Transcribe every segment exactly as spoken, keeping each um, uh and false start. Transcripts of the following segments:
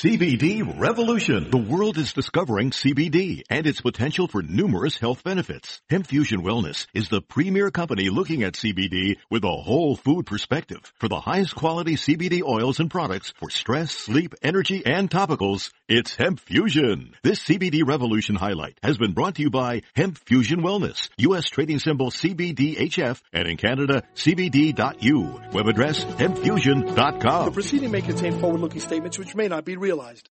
C B D Revolution. The world is discovering C B D and its potential for numerous health benefits. Hemp Fusion Wellness is the premier company looking at C B D with a whole food perspective. For the highest quality C B D oils and products for stress, sleep, energy, and topicals, it's Hemp Fusion. This C B D Revolution highlight has been brought to you by Hemp Fusion Wellness, U S trading symbol C B D H F, and in Canada, C B D dot U. Web address, hemp fusion dot com. The proceeding may contain forward-looking statements which may not be realized.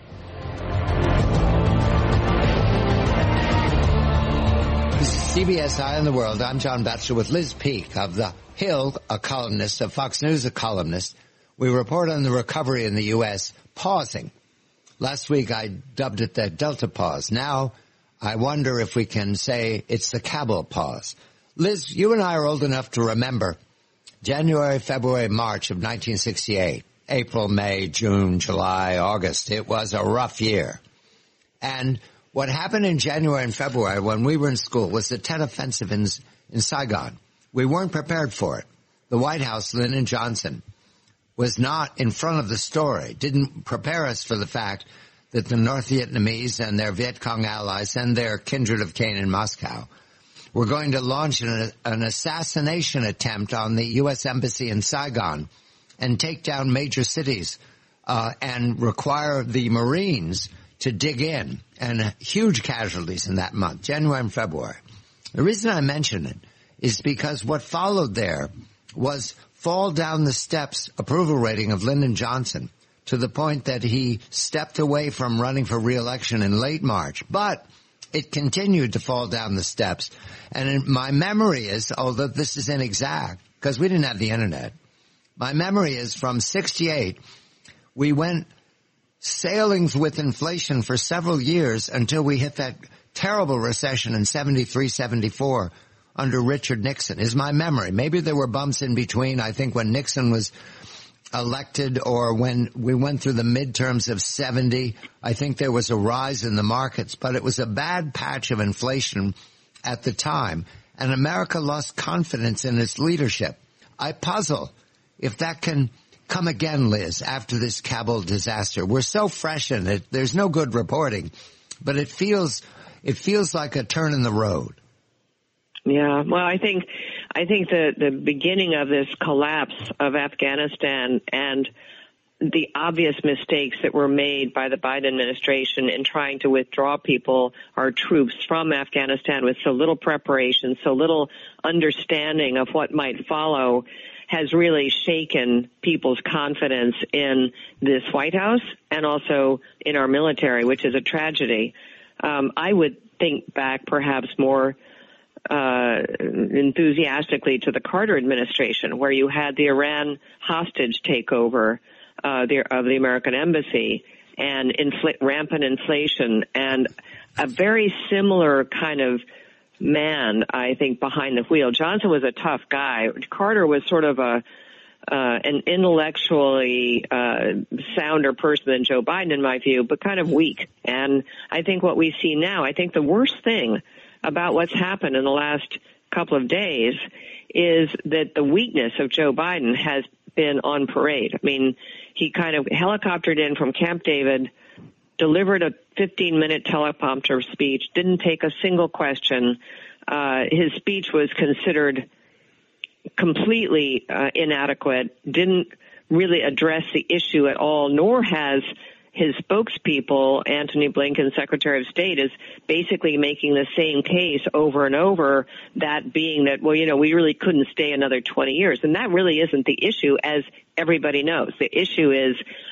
This is C B S Eye on the World. I'm John Batchelor with Liz Peek of The Hill, a columnist, of Fox News, a columnist. We report on the recovery in the U S pausing. Last week I dubbed it the Delta pause. Now I wonder if we can say it's the Kabul pause. Liz, you and I are old enough to remember January, February, March of nineteen sixty-eight. April, May, June, July, August. It was a rough year. And what happened in January and February when we were in school was the Tet Offensive in, in Saigon. We weren't prepared for it. The White House, Lyndon Johnson, was not in front of the story, didn't prepare us for the fact that the North Vietnamese and their Viet Cong allies and their kindred of Cain in Moscow were going to launch an, an assassination attempt on the U S Embassy in Saigon and take down major cities uh, and require the Marines to dig in, and huge casualties in that month, January and February. The reason I mention it is because what followed there was fall down the steps approval rating of Lyndon Johnson to the point that he stepped away from running for re-election in late March. But it continued to fall down the steps. And my memory is, although this is inexact, because we didn't have the internet, my memory is from sixty-eight, we went sailings with inflation for several years until we hit that terrible recession in seventy-three, seventy-four under Richard Nixon, is my memory. Maybe there were bumps in between, I think, when Nixon was elected or when we went through the midterms of seventy. I think there was a rise in the markets, but it was a bad patch of inflation at the time, and America lost confidence in its leadership. I puzzle if that can come again, Liz, after this Kabul disaster. We're so fresh in it. There's no good reporting, but it feels, it feels like a turn in the road. Yeah, well, I think, I think the, the beginning of this collapse of Afghanistan and the obvious mistakes that were made by the Biden administration in trying to withdraw people, our troops, from Afghanistan with so little preparation, so little understanding of what might follow, has really shaken people's confidence in this White House and also in our military, which is a tragedy. Um, I would think back perhaps more uh enthusiastically to the Carter administration, where you had the Iran hostage takeover uh, the, of the American embassy and infl- rampant inflation and a very similar kind of man, I think, behind the wheel. Johnson was a tough guy. Carter was sort of a uh, an intellectually uh, sounder person than Joe Biden, in my view, but kind of weak. And I think what we see now, I think the worst thing about what's happened in the last couple of days is that the weakness of Joe Biden has been on parade. I mean, he kind of helicoptered in from Camp David, delivered a fifteen-minute teleprompter speech, didn't take a single question. Uh, his speech was considered completely uh, inadequate, didn't really address the issue at all, nor has his spokespeople, Antony Blinken, Secretary of State, is basically making the same case over and over, that being that, well, you know, we really couldn't stay another twenty years. And that really isn't the issue, as everybody knows. The issue is,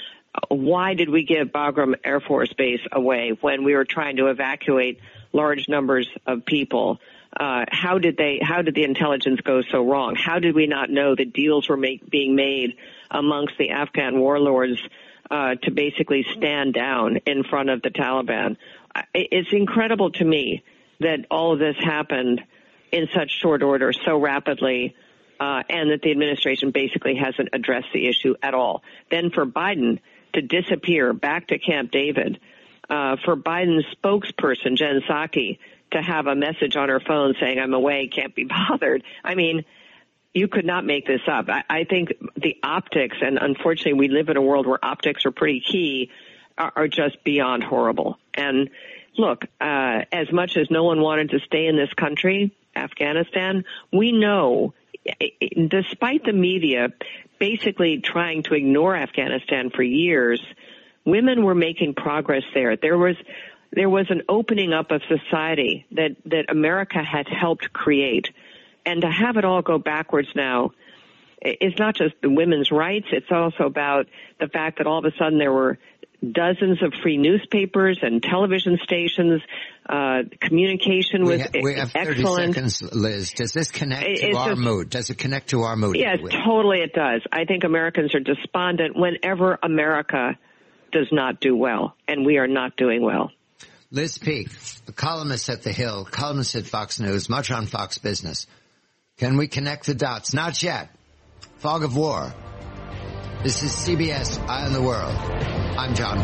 why did we give Bagram Air Force Base away when we were trying to evacuate large numbers of people? Uh, how did they, how did the intelligence go so wrong? How did we not know that deals were make, being made amongst the Afghan warlords uh, to basically stand down in front of the Taliban? It's incredible to me that all of this happened in such short order, so rapidly, uh, and that the administration basically hasn't addressed the issue at all. Then for Biden to disappear back to Camp David, uh, for Biden's spokesperson, Jen Psaki, to have a message on her phone saying, I'm away, can't be bothered. I mean, you could not make this up. I, I think the optics, and unfortunately we live in a world where optics are pretty key, are, are just beyond horrible. And look, uh, as much as no one wanted to stay in this country, Afghanistan, we know, despite the media basically trying to ignore Afghanistan for years, women were making progress there. There was there was an opening up of society that, that America had helped create. And to have it all go backwards now, it's not just the women's rights, it's also about the fact that all of a sudden there were dozens of free newspapers and television stations. Uh, communication was we, ha- we have excellent. thirty seconds, Liz. Does this connect It- to it's our just- mood? Does it connect to our mood? Yes, totally it does. I think Americans are despondent whenever America does not do well, and we are not doing well. Liz Peek, a columnist at The Hill, columnist at Fox News, much on Fox Business. Can we connect the dots? Not yet. Fog of War. This is C B S Eye on the World. I'm John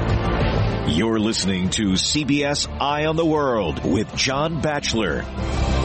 Batchelor. You're listening to C B S Eye on the World with John Batchelor.